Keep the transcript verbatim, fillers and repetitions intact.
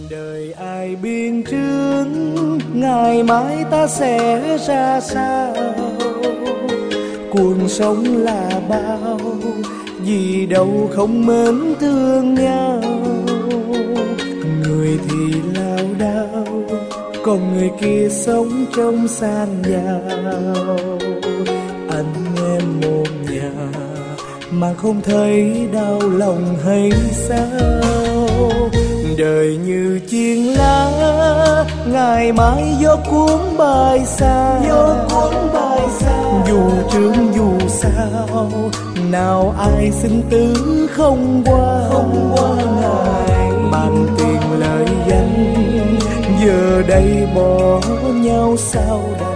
Đời ai biên trước ngày mai ta sẽ ra sao, cuộc sống là bao gì đâu không mến thương nhau. Người thì lao đao còn người kia sống trong san giàu. Anh em một nhà mà không thấy đau lòng hay sao. Đời như chiên lá ngày mai gió cuốn bay xa, gió cuốn bay xa. Dù trướng dù sao nào ai xứng tứ không qua, không qua ngày. Mang tiền lợi danh giờ đây bỏ nhau sao đâu.